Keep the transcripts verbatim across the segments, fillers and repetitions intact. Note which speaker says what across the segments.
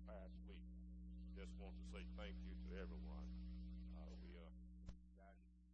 Speaker 1: past week. Just want to say thank you to everyone. Uh, we are got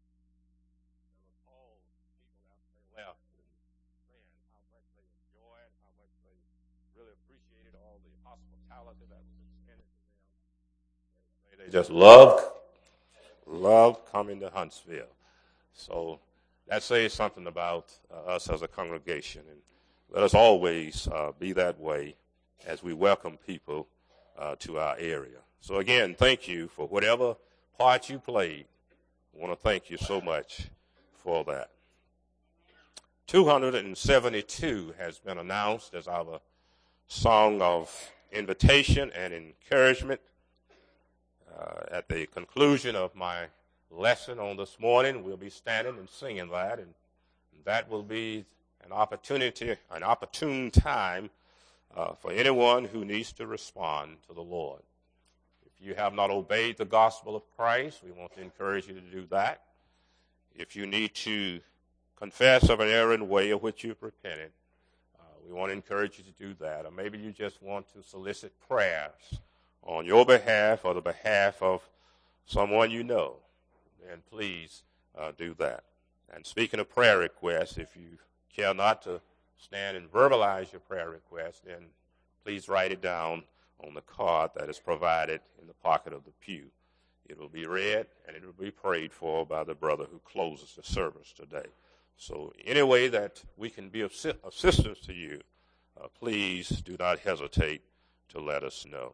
Speaker 1: all people after they left and saying how much they enjoyed, how much they really appreciated all the hospitality that was extended to them. They just loved, loved coming to Huntsville. So that says something about uh, us as a congregation. And let us always uh, be that way as we welcome people uh, to our area. So again, thank you for whatever part you played. I want to thank you so much for that. two hundred seventy-two has been announced as our song of invitation and encouragement. Uh, at the conclusion of my lesson on this morning, we'll be standing and singing that, and that will be an opportunity, an opportune time uh, for anyone who needs to respond to the Lord. If you have not obeyed the gospel of Christ, we want to encourage you to do that. If you need to confess of an error and way of which you've repented, uh, we want to encourage you to do that. Or maybe you just want to solicit prayers on your behalf or the behalf of someone you know, then please uh, do that. And speaking of prayer requests, if you care not to stand and verbalize your prayer request, then please write it down on the card that is provided in the pocket of the pew. It will be read and it will be prayed for by the brother who closes the service today. So any way that we can be of assistance to you, uh, please do not hesitate to let us know.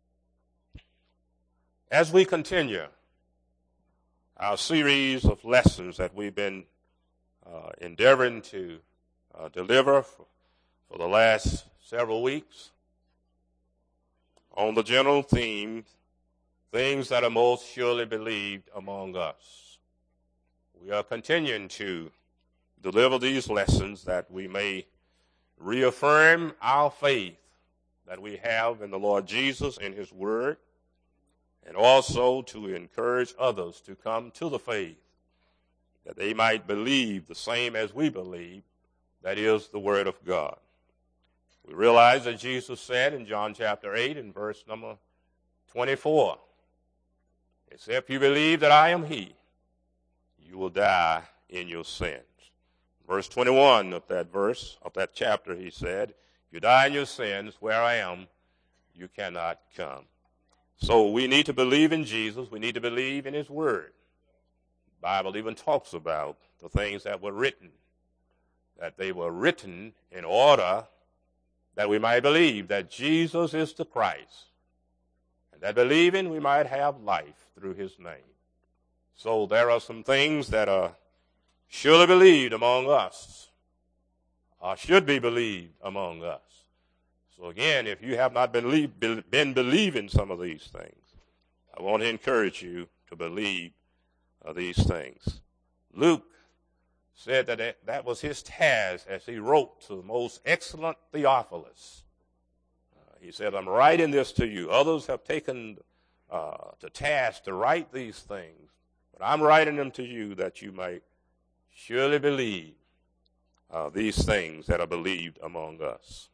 Speaker 1: As we continue our series of lessons that we've been uh, endeavoring to uh, deliver for, for the last several weeks on the general theme, things that are most surely believed among us. We are continuing to deliver these lessons that we may reaffirm our faith that we have in the Lord Jesus and his word, and also to encourage others to come to the faith, that they might believe the same as we believe, that is the word of God. We realize that Jesus said in John chapter eight and verse number twenty-four, except you believe that I am he, you will die in your sins. Verse twenty-one of that verse, of that chapter, he said, if you die in your sins, where I am, you cannot come. So we need to believe in Jesus. We need to believe in his word. The Bible even talks about the things that were written, that they were written in order that we might believe that Jesus is the Christ, and that believing we might have life through his name. So there are some things that are surely believed among us, or should be believed among us. So again, if you have not believe, been believing some of these things, I want to encourage you to believe uh, these things. Luke said that it, that was his task as he wrote to the most excellent Theophilus. Uh, he said, I'm writing this to you. Others have taken uh, to task to write these things, but I'm writing them to you that you might surely believe uh, these things that are believed among us.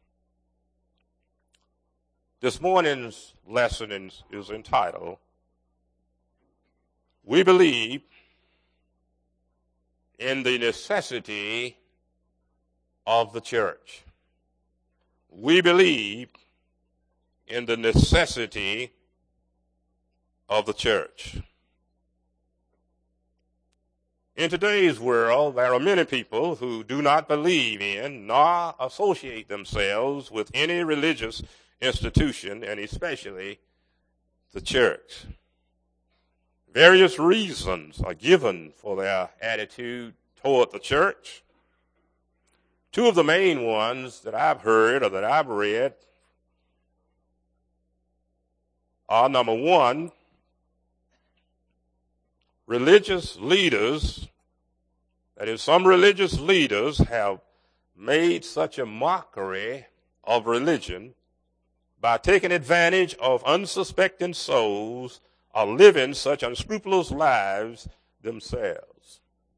Speaker 1: This morning's lesson is, is entitled, We Believe in the Necessity of the Church. We believe in the necessity of the church. In today's world, there are many people who do not believe in nor associate themselves with any religious institution, and especially the church. Various reasons are given for their attitude toward the church. Two of the main ones that I've heard or that I've read are, number one, religious leaders, that is, some religious leaders have made such a mockery of religion by taking advantage of unsuspecting souls or living such unscrupulous lives themselves.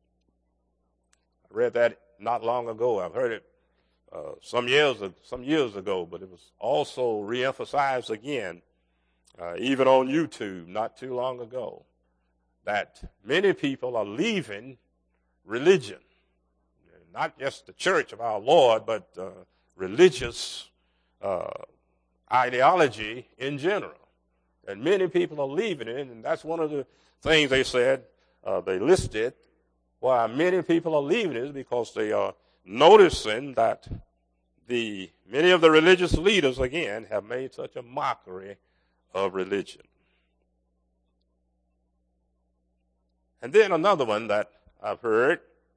Speaker 1: I read that not long ago. I've heard it uh, some years some years ago, but it was also reemphasized again uh, even on YouTube not too long ago, that many people are leaving religion, not just the church of our Lord, but uh, religious uh, ideology in general. And many people are leaving it, and that's one of the things they said, uh, they listed why many people are leaving it is because they are noticing that the many of the religious leaders, again, have made such a mockery of religion. And then another one that I've heard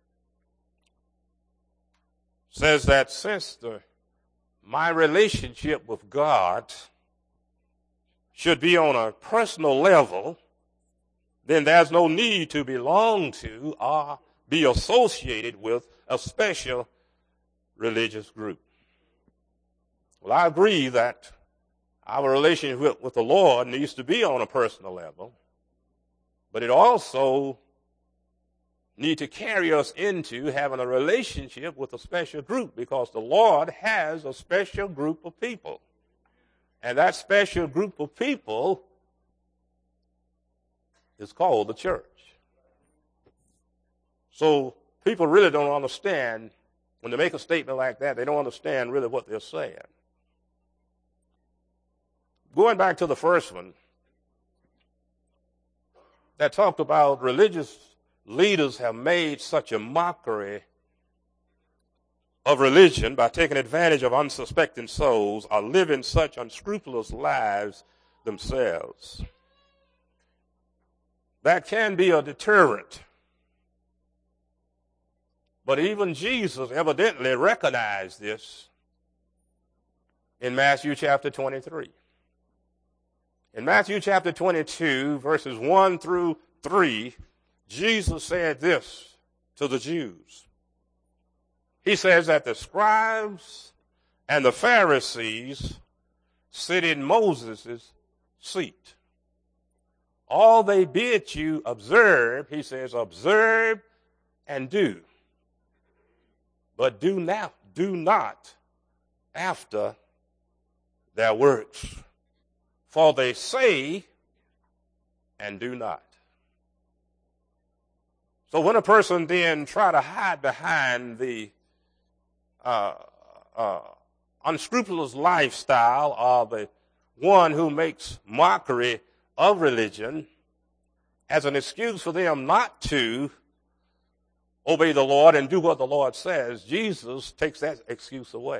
Speaker 1: says that since the, my relationship with God should be on a personal level, then there's no need to belong to or be associated with a special religious group. Well, I agree that our relationship with, with the Lord needs to be on a personal level, but it also needs to carry us into having a relationship with a special group, because the Lord has a special group of people. And that special group of people is called the church. So people really don't understand, when they make a statement like that, they don't understand really what they're saying. Going back to the first one, that talked about religious leaders have made such a mockery of religion by taking advantage of unsuspecting souls, or living such unscrupulous lives themselves. That can be a deterrent. But even Jesus evidently recognized this in Matthew chapter twenty-three. In Matthew chapter twenty-two, verses one through three, Jesus said this to the Jews. He says that the scribes and the Pharisees sit in Moses' seat. All they bid you observe, he says, observe and do. But do not, do not after their works. For they say and do not. So when a person then try to hide behind the uh, uh, unscrupulous lifestyle of the one who makes mockery of religion as an excuse for them not to obey the Lord and do what the Lord says, Jesus takes that excuse away.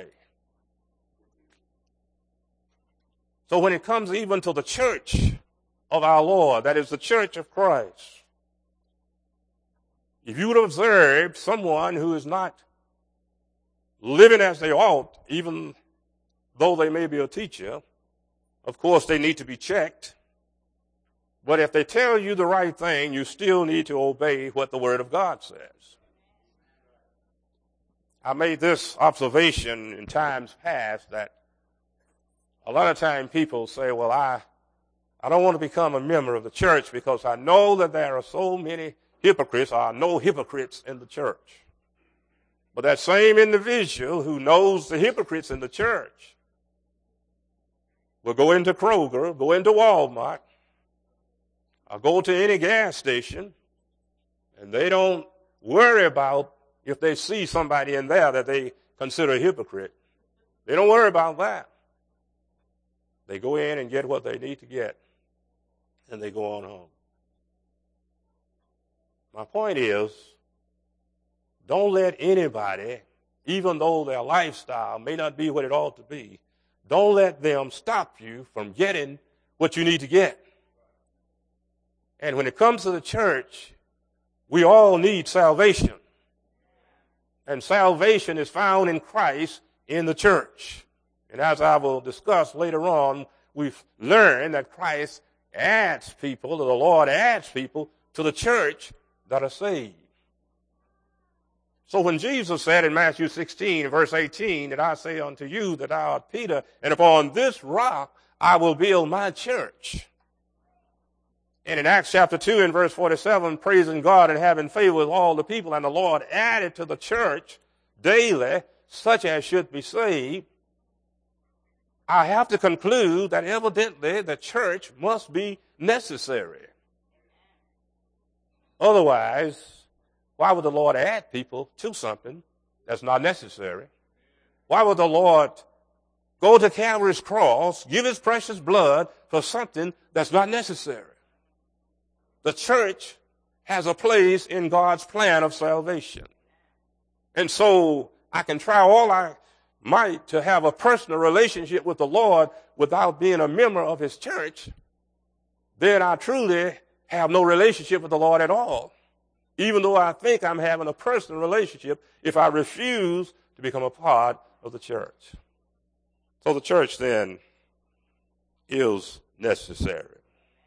Speaker 1: So when it comes even to the church of our Lord, that is the church of Christ, if you would observe someone who is not living as they ought, even though they may be a teacher, of course they need to be checked. But if they tell you the right thing, you still need to obey what the Word of God says. I made this observation in times past that a lot of times people say, well, I, I don't want to become a member of the church because I know that there are so many hypocrites, or no hypocrites in the church. But that same individual who knows the hypocrites in the church will go into Kroger, go into Walmart, or go to any gas station, and they don't worry about if they see somebody in there that they consider a hypocrite. They don't worry about that. They go in and get what they need to get, and they go on home. My point is, don't let anybody, even though their lifestyle may not be what it ought to be, don't let them stop you from getting what you need to get. And when it comes to the church, we all need salvation. And salvation is found in Christ in the church. And as I will discuss later on, we've learned that Christ adds people, or the Lord adds people to the church that are saved. So when Jesus said in Matthew sixteen, verse eighteen, that I say unto you that thou art Peter, and upon this rock I will build my church. And in Acts chapter two and verse forty-seven, praising God and having favor with all the people, and the Lord added to the church daily such as should be saved. I have to conclude that evidently the church must be necessary. Otherwise, why would the Lord add people to something that's not necessary? Why would the Lord go to Calvary's cross, give his precious blood for something that's not necessary? The church has a place in God's plan of salvation. And so I can try all I might to have a personal relationship with the Lord without being a member of his church. Then I truly have no relationship with the Lord at all, even though I think I'm having a personal relationship if I refuse to become a part of the church. So the church then is necessary.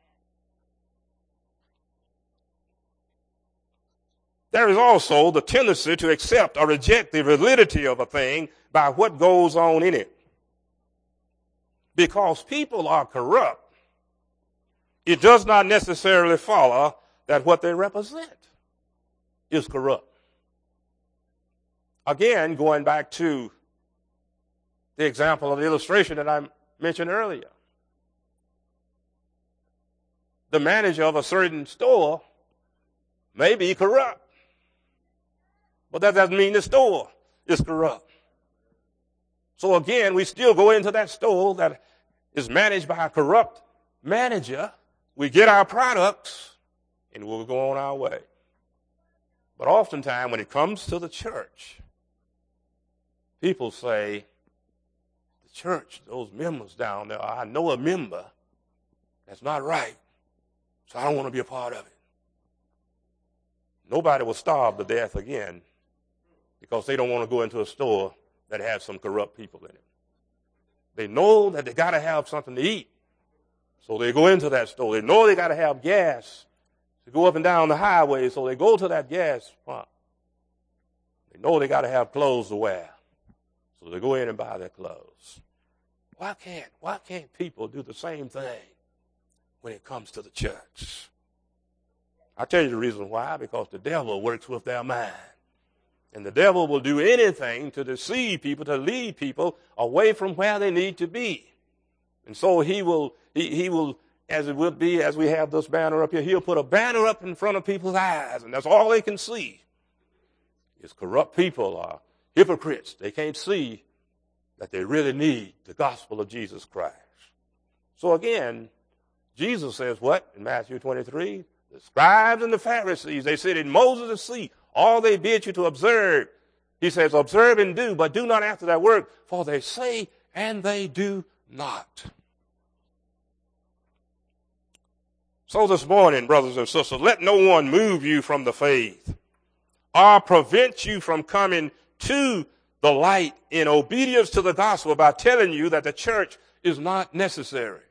Speaker 1: There is also the tendency to accept or reject the validity of a thing by what goes on in it. Because people are corrupt, it does not necessarily follow that what they represent is corrupt. Again, going back to the example of the illustration that I mentioned earlier. The manager of a certain store may be corrupt, but that doesn't mean the store is corrupt. So again, we still go into that store that is managed by a corrupt manager. We get our products and we'll go on our way. But oftentimes when it comes to the church, people say, the church, those members down there, I know a member that's not right, so I don't want to be a part of it. Nobody will starve to death again because they don't want to go into a store that has some corrupt people in it. They know that they got to have something to eat, so they go into that store. They know they got to have gas to go up and down the highway, so they go to that gas pump. They know they got to have clothes to wear, so they go in and buy their clothes. Why can't, why can't people do the same thing when it comes to the church? I'll tell you the reason why, because the devil works with their mind. And the devil will do anything to deceive people, to lead people away from where they need to be. And so he will, he, he will, as it would be, as we have this banner up here, he'll put a banner up in front of people's eyes, and that's all they can see. Is corrupt people are hypocrites. They can't see that they really need the gospel of Jesus Christ. So again, Jesus says what in Matthew twenty-three? The scribes and the Pharisees, they sit in Moses' seat. All they bid you to observe. He says, observe and do, but do not after that work, for they say and they do not. So this morning, brothers and sisters, let no one move you from the faith or prevent you from coming to the light in obedience to the gospel by telling you that the church is not necessary.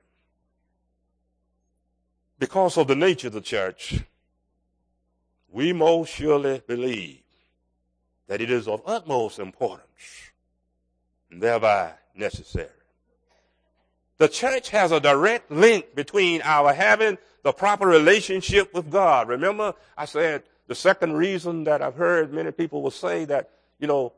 Speaker 1: Because of the nature of the church, we most surely believe that it is of utmost importance and thereby necessary. The church has a direct link between our having the proper relationship with God. Remember, I said the second reason that I've heard many people will say that, you know,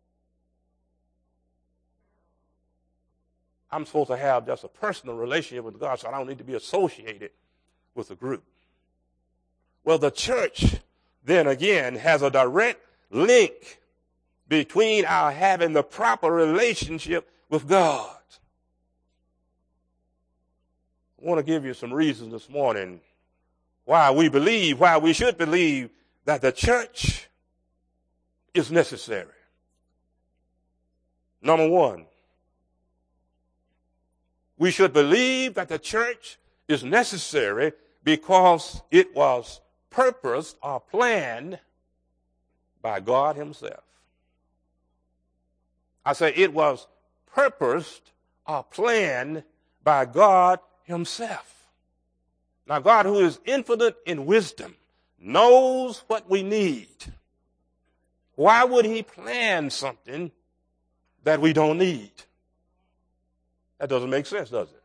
Speaker 1: I'm supposed to have just a personal relationship with God, so I don't need to be associated with a group. Well, the church, then again, has a direct link between our having the proper relationship with God. I want to give you some reasons this morning why we believe, why we should believe that the church is necessary. Number one, we should believe that the church is necessary because it was purposed or planned by God himself. I say it was purposed or planned by God himself. Now, God, who is infinite in wisdom, knows what we need. Why would he plan something that we don't need? That doesn't make sense, does it?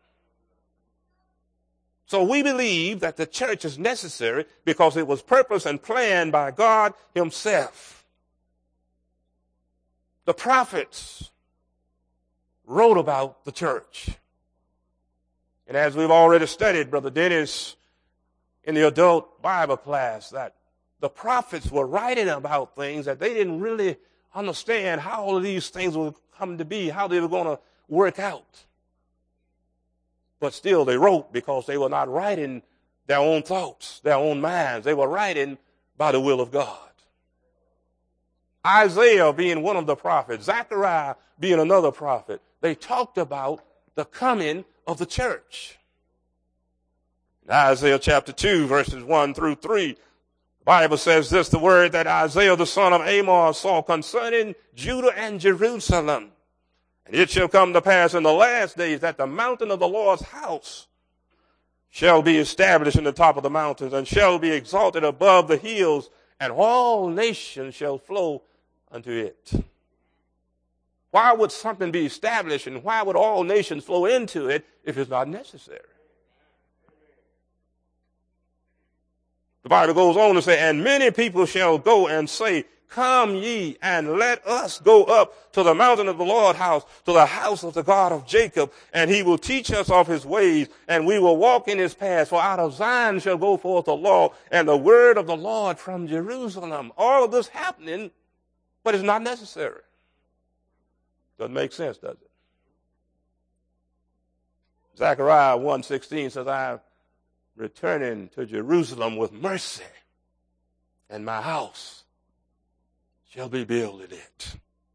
Speaker 1: So we believe that the church is necessary because it was purposed and planned by God himself. The prophets wrote about the church. And as we've already studied, Brother Dennis, in the adult Bible class, that the prophets were writing about things that they didn't really understand how all of these things would come to be, how they were going to work out. But still they wrote because they were not writing their own thoughts, their own minds. They were writing by the will of God. Isaiah being one of the prophets, Zechariah being another prophet, they talked about the coming of the church. In Isaiah chapter two, verses one through three, the Bible says this, the word that Isaiah the son of Amos saw concerning Judah and Jerusalem. And it shall come to pass in the last days that the mountain of the Lord's house shall be established in the top of the mountains and shall be exalted above the hills, and all nations shall flow unto it. Why would something be established and why would all nations flow into it if it's not necessary? The Bible goes on to say, and many people shall go and say, come ye and let us go up to the mountain of the Lord's house, to the house of the God of Jacob, and he will teach us of his ways, and we will walk in his paths. For out of Zion shall go forth the law and the word of the Lord from Jerusalem. All of this happening, but it's not necessary. Doesn't make sense, does it? Zechariah one sixteen says, I am returning to Jerusalem with mercy, and my house shall be built in it.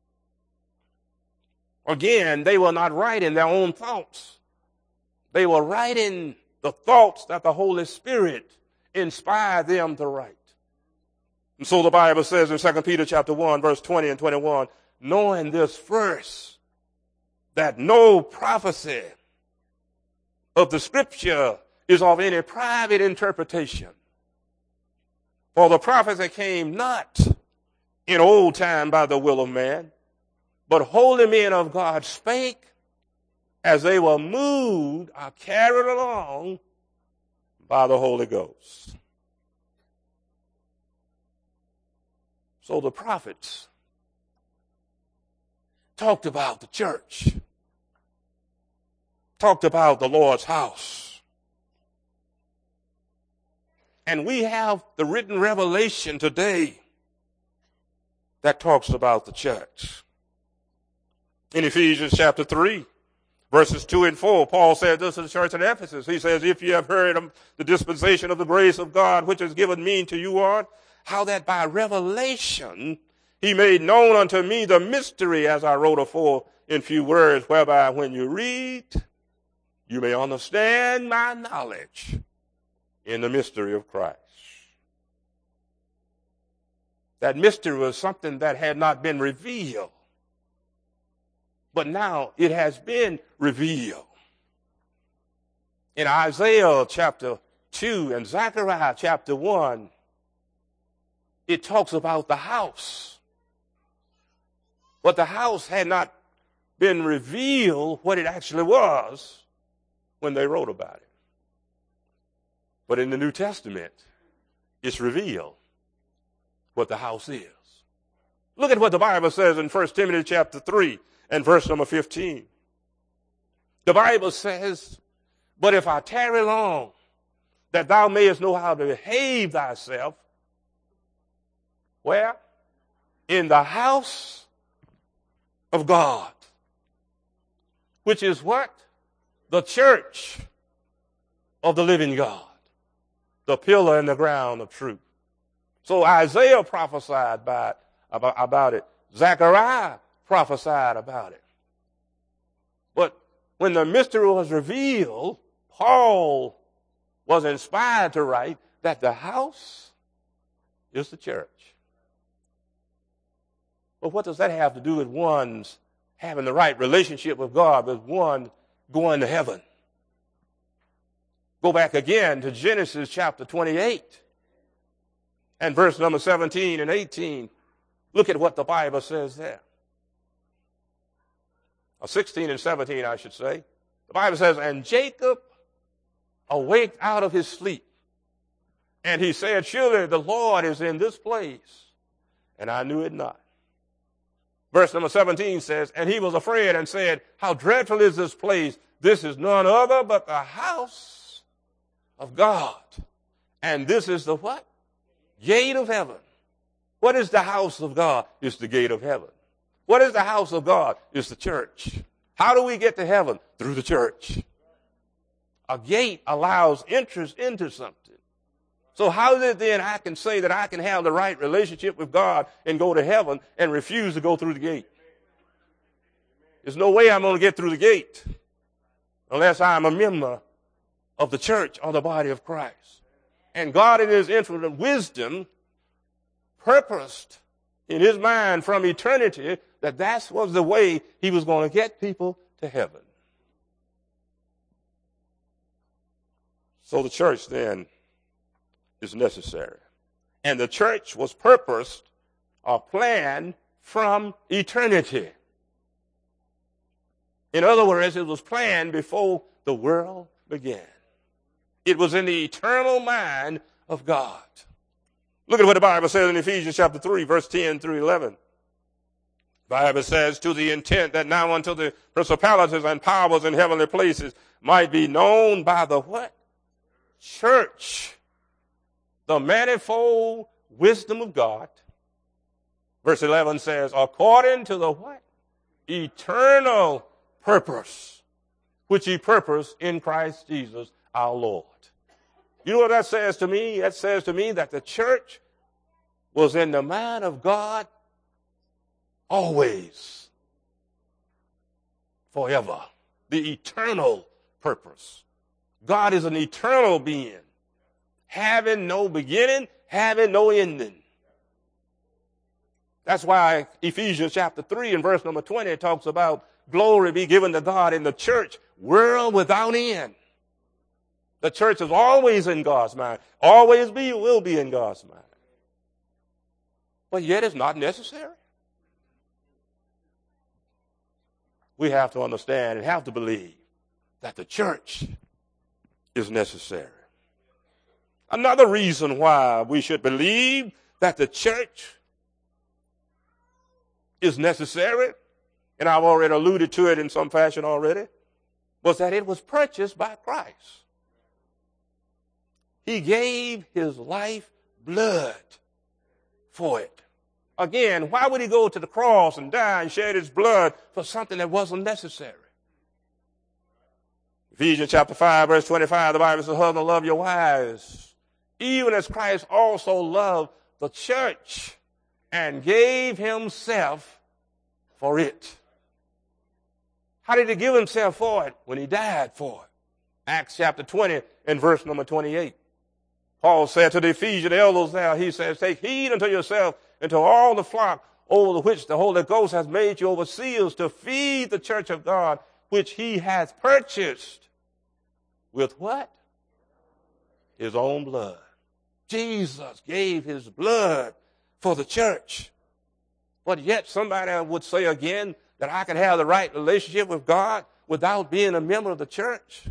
Speaker 1: Again, they were not writing their own thoughts. They were writing the thoughts that the Holy Spirit inspired them to write. And so the Bible says in Second Peter chapter one, verse twenty and twenty-one, knowing this first, that no prophecy of the scripture is of any private interpretation. For the prophecy came not in old time by the will of man, but holy men of God spake as they were moved or carried along by the Holy Ghost. So the prophets talked about the church, talked about the Lord's house. And we have the written revelation today that talks about the church. In Ephesians chapter three, verses two and four, Paul said this to the church in Ephesus. He says, if you have heard of the dispensation of the grace of God, which is given me to you on, how that by revelation he made known unto me the mystery, as I wrote afore in few words, whereby when you read, you may understand my knowledge in the mystery of Christ. That mystery was something that had not been revealed, but now it has been revealed. In Isaiah chapter two and Zechariah chapter one, it talks about the house. But the house had not been revealed what it actually was when they wrote about it. But in the New Testament, it's revealed what the house is. Look at what the Bible says in First Timothy chapter three and verse number fifteen. The Bible says, but if I tarry long, that thou mayest know how to behave thyself, where? In the house of God, which is what? The church of the living God, the pillar and the ground of truth. So Isaiah prophesied by, about, about it. Zechariah prophesied about it. But when the mystery was revealed, Paul was inspired to write that the house is the church. But what does that have to do with one's having the right relationship with God, with one going to heaven? Go back again to Genesis chapter twenty-eight and verse number seventeen and eighteen. Look at what the Bible says there. Or sixteen and seventeen, I should say. The Bible says, and Jacob awaked out of his sleep, and he said, surely the Lord is in this place, and I knew it not. Verse number seventeen says, and he was afraid and said, how dreadful is this place? This is none other but the house of God. And this is the what? Gate of heaven. What is the house of God? It's the gate of heaven. What is the house of God? It's the church. How do we get to heaven? Through the church. A gate allows entrance into something. So how is it then I can say that I can have the right relationship with God and go to heaven and refuse to go through the gate? There's no way I'm going to get through the gate unless I'm a member of the church or the body of Christ. And God in his infinite wisdom purposed in his mind from eternity that that was the way he was going to get people to heaven. So the church then is necessary. And the church was purposed or planned from eternity. In other words, it was planned before the world began. It was in the eternal mind of God. Look at what the Bible says in Ephesians chapter three, verse ten through eleven. The Bible says, to the intent that now unto the principalities and powers in heavenly places might be known by the what? Church. The manifold wisdom of God. Verse eleven says, according to the what? Eternal purpose, which he purposed in Christ Jesus our Lord. You know what that says to me? That says to me that the church was in the mind of God always, forever. The eternal purpose. God is an eternal being, having no beginning, having no ending. That's why Ephesians chapter three and verse number twenty talks about glory be given to God in the church, world without end. The church is always in God's mind, always be, will be in God's mind. But yet it's not necessary. We have to understand and have to believe that the church is necessary. Another reason why we should believe that the church is necessary, and I've already alluded to it in some fashion already, was that it was purchased by Christ. He gave his life blood for it. Again, why would he go to the cross and die and shed his blood for something that wasn't necessary? Ephesians chapter five, verse twenty-five, the Bible says, husbands, love your wives, even as Christ also loved the church and gave himself for it. How did he give himself for it? When he died for it. Acts chapter twenty and verse number twenty-eight. Paul said to the Ephesian elders there, he says, take heed unto yourself and to all the flock over which the Holy Ghost has made you overseers to feed the church of God, which he has purchased with what? His own blood. Jesus gave his blood for the church. But yet somebody would say again that I can have the right relationship with God without being a member of the church.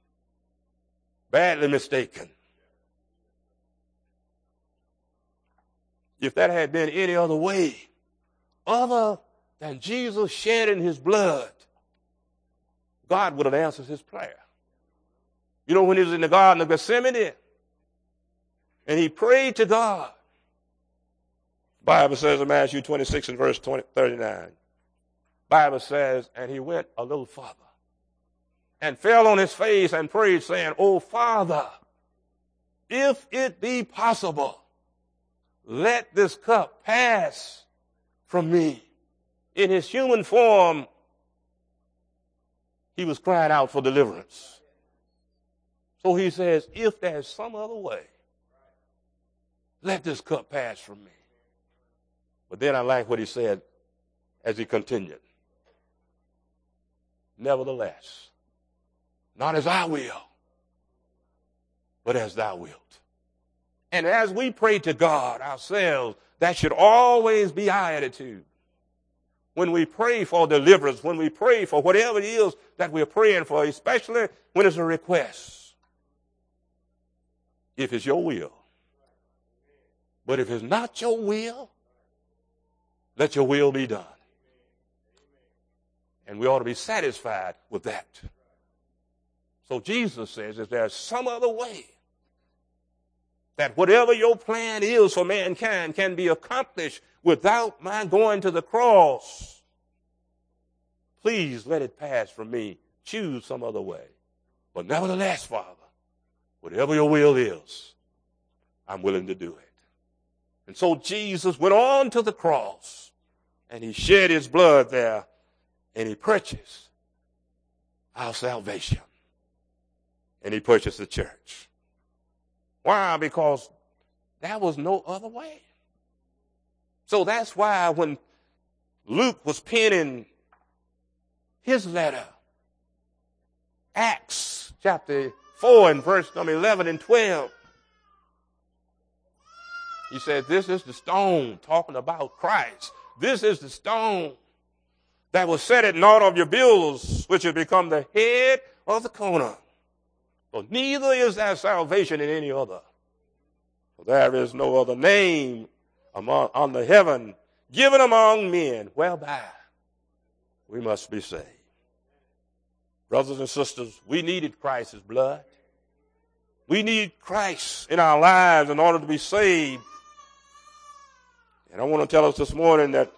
Speaker 1: Badly mistaken. If that had been any other way, other than Jesus shedding his blood, God would have answered his prayer. You know, when he was in the Garden of Gethsemane and he prayed to God, the Bible says in Matthew twenty-six and verse thirty-nine, Bible says, and he went a little farther and fell on his face and prayed, saying, O Father, if it be possible, let this cup pass from me. In his human form, he was crying out for deliverance. So he says, if there's some other way, let this cup pass from me. But then I like what he said as he continued. Nevertheless, not as I will, but as thou wilt. And as we pray to God ourselves, that should always be our attitude. When we pray for deliverance, when we pray for whatever it is that we're praying for, especially when it's a request. If it's your will. But if it's not your will, let your will be done. And we ought to be satisfied with that. So Jesus says if there's some other way that whatever your plan is for mankind can be accomplished without my going to the cross, please let it pass from me. Choose some other way. But nevertheless, Father, whatever your will is, I'm willing to do it. And so Jesus went on to the cross, and he shed his blood there, and he purchased our salvation. And he purchased the church. Why? Because there was no other way. So that's why when Luke was penning his letter, Acts chapter four and verse number eleven and twelve, he said, this is the stone, talking about Christ. This is the stone that was set at naught of your builders, which have become the head of the corner. For neither is there salvation in any other. For there is no other name among, under heaven given among men whereby we must be saved. Brothers and sisters, we needed Christ's blood. We need Christ in our lives in order to be saved. And I want to tell us this morning that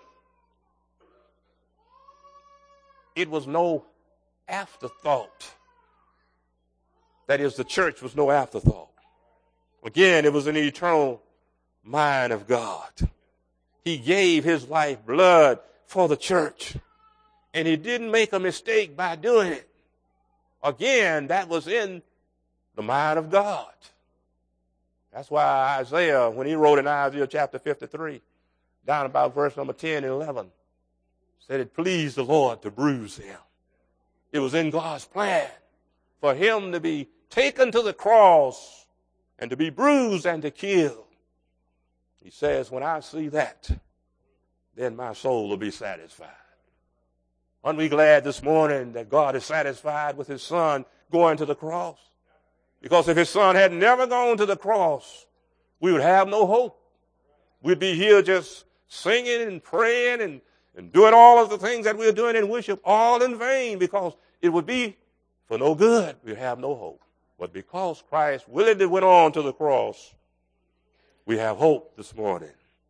Speaker 1: it was no afterthought. That is, the church was no afterthought. Again, it was an eternal mind of God. He gave his life blood for the church. And he didn't make a mistake by doing it. Again, that was in the mind of God. That's why Isaiah, when he wrote in Isaiah chapter fifty-three, down about verse number ten and eleven, said it pleased the Lord to bruise him. It was in God's plan for him to be taken to the cross and to be bruised and to kill. He says, when I see that, then my soul will be satisfied. Aren't we glad this morning that God is satisfied with his son going to the cross? Because if his son had never gone to the cross, we would have no hope. We'd be here just singing and praying and, and doing all of the things that we're doing in worship, all in vain, because it would be for no good. We have no hope. But because Christ willingly went on to the cross, we have hope this morning.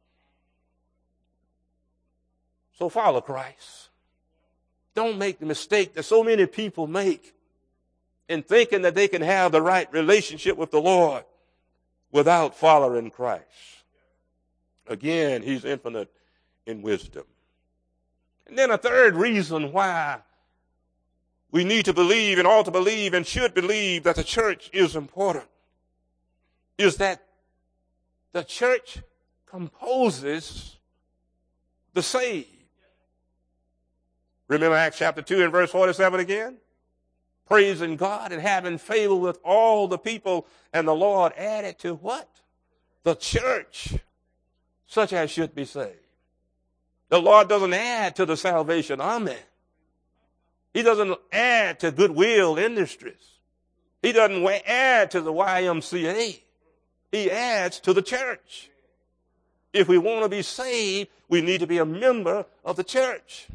Speaker 1: So follow Christ. Don't make the mistake that so many people make in thinking that they can have the right relationship with the Lord without following Christ. Again, he's infinite in wisdom. And then a third reason why we need to believe and ought to believe and should believe that the church is important is that the church composes the saved. Remember Acts chapter two and verse forty-seven again? Praising God and having favor with all the people, and the Lord added to what? The church, such as should be saved. The Lord doesn't add to the Salvation Army. He doesn't add to Goodwill Industries. He doesn't add to the Y M C A. He adds to the church. If we want to be saved, we need to be a member of the church.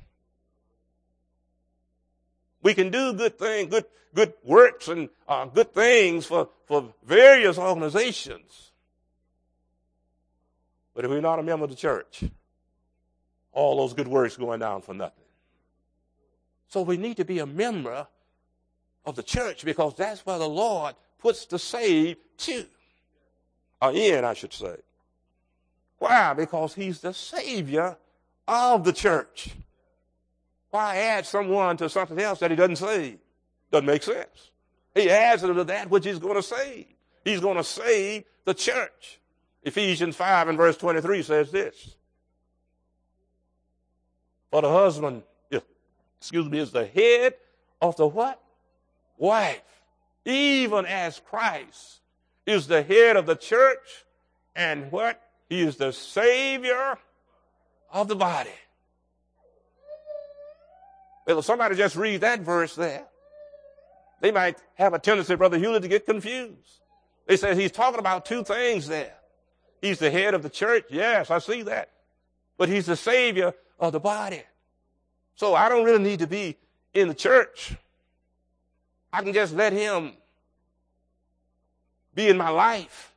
Speaker 1: We can do good things, good, good works and uh, good things for, for various organizations. But if we're not a member of the church, all those good works going down for nothing. So we need to be a member of the church because that's where the Lord puts the saved to. Or in, I should say. Why? Because he's the Savior of the church. Why add someone to something else that he doesn't save? Doesn't make sense. He adds to that which he's going to save. He's going to save the church. Ephesians five and verse twenty-three says this. For the husband, excuse me, is the head of the what? Wife. Even as Christ is the head of the church and what? He is the Savior of the body. Well, if somebody just read that verse there, they might have a tendency, Brother Hewlett, to get confused. They say he's talking about two things there. He's the head of the church. Yes, I see that. But he's the Savior of the body. So I don't really need to be in the church. I can just let him be in my life.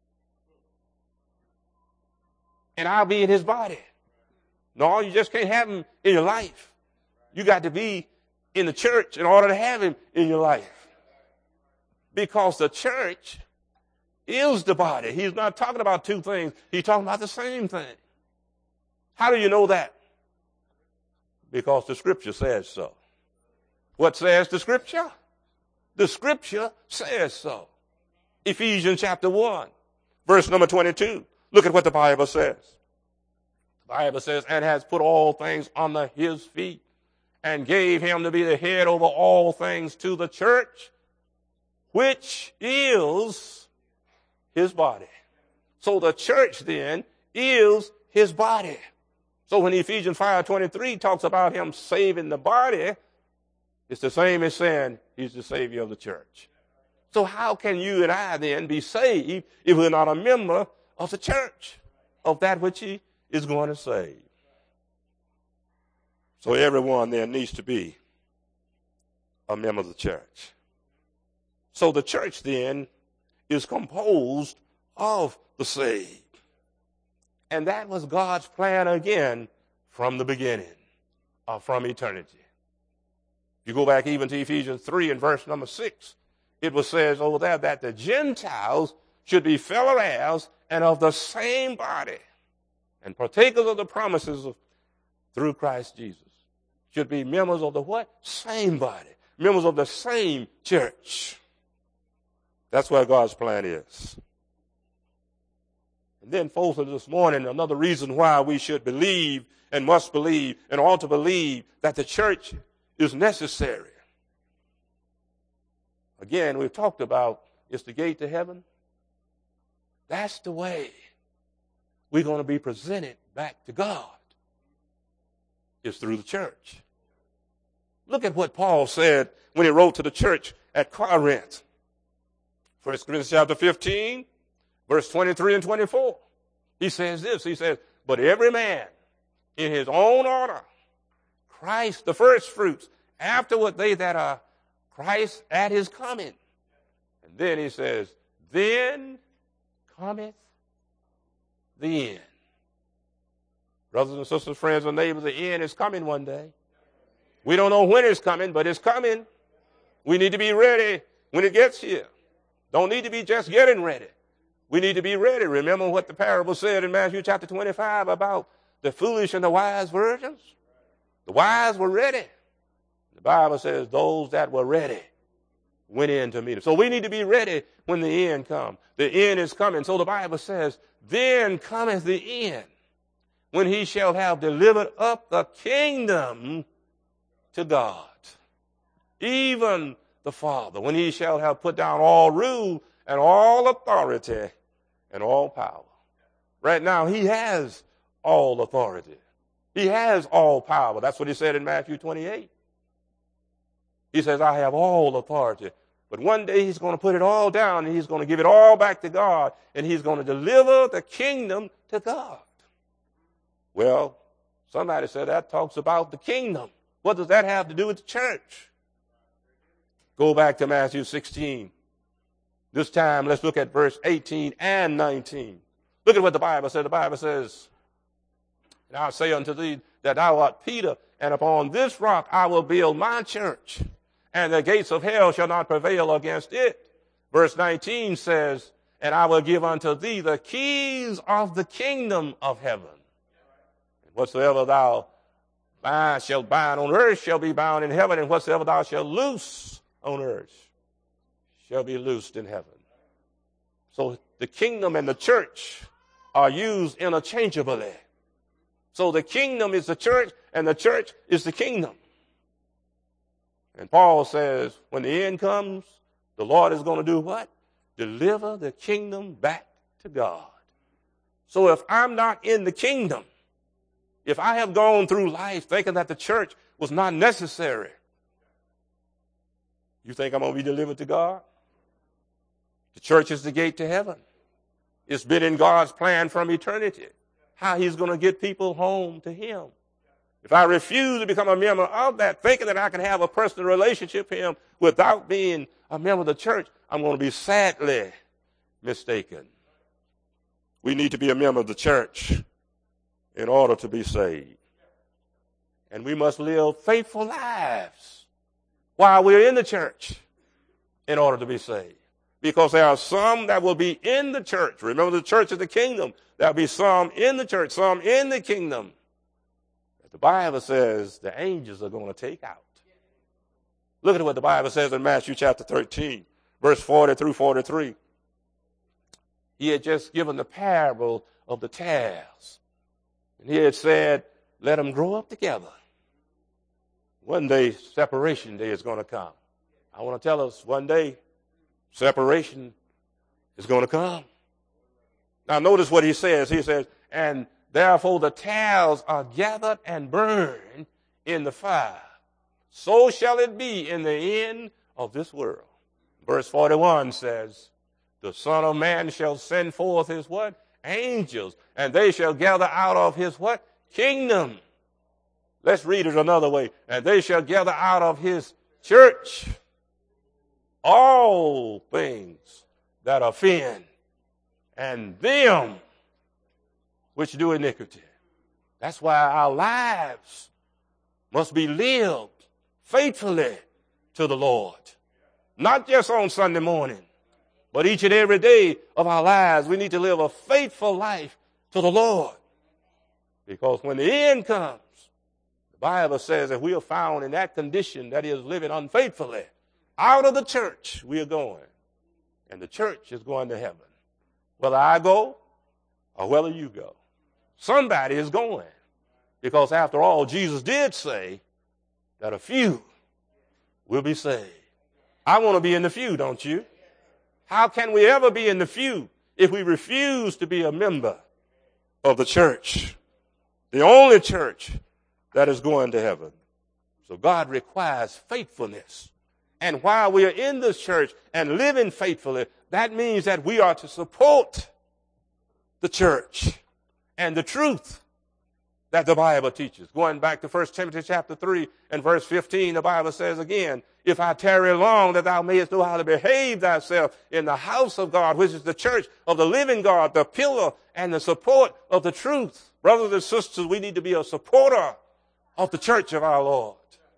Speaker 1: And I'll be in his body. No, you just can't have him in your life. You got to be in the church in order to have him in your life. Because the church is the body. He's not talking about two things. He's talking about the same thing. How do you know that? Because the scripture says so. What says the scripture? The scripture says so. Ephesians chapter one, verse number twenty-two. Look at what the Bible says. The Bible says, and has put all things under his feet and gave him to be the head over all things to the church, which is his body. So the church then is his body. So when Ephesians five twenty-three talks about him saving the body, it's the same as saying he's the Savior of the church. So how can you and I then be saved if we're not a member of the church, of that which he is going to save? So everyone then needs to be a member of the church. So the church then is composed of the saved. And that was God's plan again from the beginning, or from eternity. You go back even to Ephesians three and verse number six. It was says over there that the Gentiles should be fellow heirs and of the same body and partakers of the promises of, through Christ Jesus. Should be members of the what? Same body. Members of the same church. That's what God's plan is. And then, folks, this morning, another reason why we should believe and must believe and ought to believe that the church is necessary. Again, we've talked about it's the gate to heaven. That's the way we're going to be presented back to God. It's through the church. Look at what Paul said when he wrote to the church at Corinth. First Corinthians chapter fifteen, verse twenty-three and twenty-four. He says this, he says, but every man in his own order, Christ the first fruits, afterward they that are Christ at his coming. And then he says, then cometh the end. Brothers and sisters, friends and neighbors, the end is coming one day. We don't know when it's coming, but it's coming. We need to be ready when it gets here. Don't need to be just getting ready. We need to be ready. Remember what the parable said in Matthew chapter twenty-five about the foolish and the wise virgins? The wise were ready. The Bible says those that were ready went in to meet him. So we need to be ready when the end comes. The end is coming. So the Bible says, then cometh the end, when he shall have delivered up the kingdom to God, even the Father, when he shall have put down all rule and all authority and all power. Right now, he has all authority. He has all power. That's what he said in Matthew twenty-eight. He says, I have all authority. But one day he's going to put it all down and he's going to give it all back to God and he's going to deliver the kingdom to God. Well, somebody said that talks about the kingdom. What does that have to do with the church? Go back to Matthew sixteen. This time, let's look at verse eighteen and nineteen. Look at what the Bible says. The Bible says, and I'll say unto thee that thou art Peter, and upon this rock I will build my church, and the gates of hell shall not prevail against it. Verse nineteen says, and I will give unto thee the keys of the kingdom of heaven. And whatsoever thou bind, shalt bind on earth shall be bound in heaven, and whatsoever thou shalt loose on earth shall be loosed in heaven. So the kingdom and the church are used interchangeably. So the kingdom is the church, and the church is the kingdom. And Paul says, when the end comes, the Lord is going to do what? Deliver the kingdom back to God. So if I'm not in the kingdom, if I have gone through life thinking that the church was not necessary, you think I'm going to be delivered to God? The church is the gate to heaven. It's been in God's plan from eternity, how he's going to get people home to him. if I refuse to become a member of that, thinking that I can have a personal relationship with him without being a member of the church, I'm going to be sadly mistaken. We need to be a member of the church in order to be saved. And we must live faithful lives while we're in the church in order to be saved. Because there are some that will be in the church. Remember, the church is the kingdom. There'll be some in the church, some in the kingdom. The Bible says the angels are going to take out. Look at what the Bible says in Matthew chapter thirteen, verse forty through forty-three. He had just given the parable of the tares. And he had said, let them grow up together. One day, separation day is going to come. I want to tell us one day, separation is going to come. Now notice what he says. He says, and therefore the tares are gathered and burned in the fire. So shall it be in the end of this world. Verse forty-one says, the Son of Man shall send forth his what? Angels. And they shall gather out of his what? Kingdom. Let's read it another way. And they shall gather out of his church all things that offend, and them which do iniquity. That's why our lives must be lived faithfully to the Lord. Not just on Sunday morning, but each and every day of our lives, we need to live a faithful life to the Lord. Because when the end comes, the Bible says that we are found in that condition, that is living unfaithfully, out of the church we are going. And the church is going to heaven. Whether I go or whether you go. Somebody is going. Because after all, Jesus did say that a few will be saved. I want to be in the few, don't you? How can we ever be in the few if we refuse to be a member of the church? The only church that is going to heaven. So God requires faithfulness. And while we are in this church and living faithfully, that means that we are to support the church and the truth that the Bible teaches. Going back to First Timothy chapter three and verse fifteen, the Bible says again, if I tarry long, that thou mayest know how to behave thyself in the house of God, which is the church of the living God, the pillar and the support of the truth. Brothers and sisters, we need to be a supporter of the church of our Lord.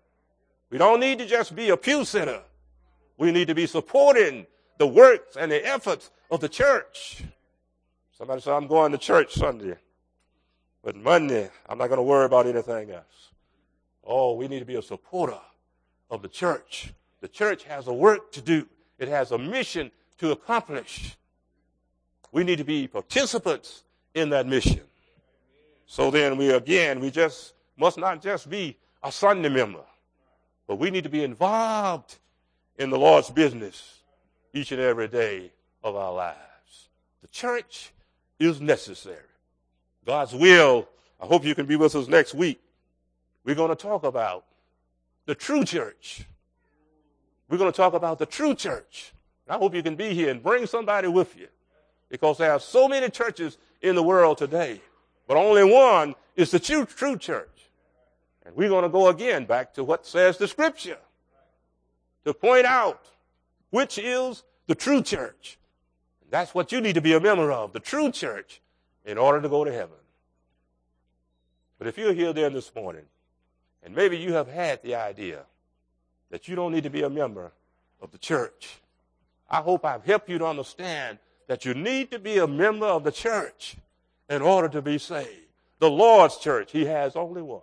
Speaker 1: We don't need to just be a pew sitter. We need to be supporting the works and the efforts of the church. Somebody said, I'm going to church Sunday, but Monday, I'm not going to worry about anything else. Oh, we need to be a supporter of the church. The church has a work to do. It has a mission to accomplish. We need to be participants in that mission. So then we, again, we just must not just be a Sunday member, but we need to be involved in the Lord's business each and every day of our lives. The church is necessary. God's will, I hope you can be with us next week. We're going to talk about the true church. We're going to talk about the true church. I hope you can be here and bring somebody with you, because there are so many churches in the world today, but only one is the true, true church. And we're going to go again back to what says the scripture to point out which is the true church. And that's what you need to be a member of, the true church, in order to go to heaven. But if you're here then this morning, and maybe you have had the idea that you don't need to be a member of the church, I hope I've helped you to understand that you need to be a member of the church in order to be saved. The Lord's church, he has only one.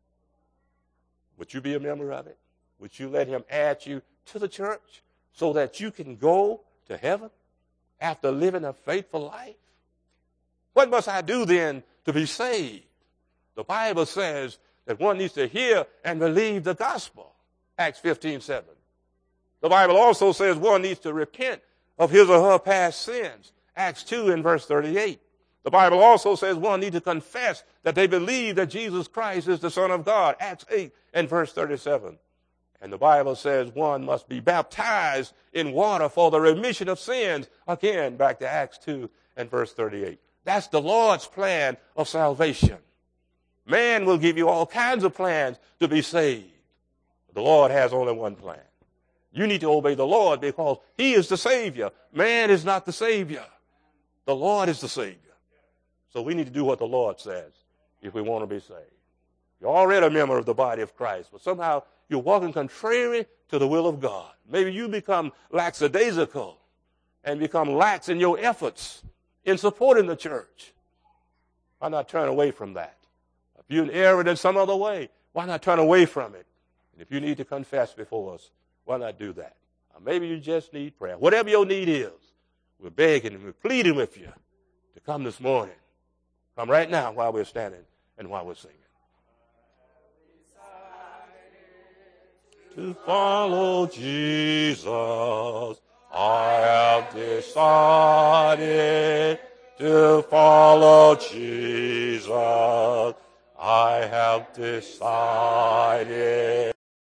Speaker 1: Would you be a member of it? Would you let him add you to the church so that you can go to heaven after living a faithful life? What must I do then to be saved? The Bible says that one needs to hear and believe the gospel. Acts fifteen seven. The Bible also says one needs to repent of his or her past sins. Acts two and verse thirty-eight. The Bible also says one needs to confess that they believe that Jesus Christ is the Son of God. Acts eight and verse thirty-seven. And the Bible says one must be baptized in water for the remission of sins. Again, back to Acts two and verse thirty-eight. That's the Lord's plan of salvation. Man will give you all kinds of plans to be saved. The Lord has only one plan. You need to obey the Lord because he is the Savior. Man is not the Savior. The Lord is the Savior. So we need to do what the Lord says if we want to be saved. You're already a member of the body of Christ, but somehow you're walking contrary to the will of God. Maybe you become lackadaisical and become lax in your efforts in supporting the church. Why not turn away from that? If you're in error in some other way, why not turn away from it? And if you need to confess before us, why not do that? Or maybe you just need prayer. Whatever your need is, we're begging and we're pleading with you to come this morning. Come right now while we're standing and while we're singing. To follow Jesus, I have decided to follow Jesus. I have decided.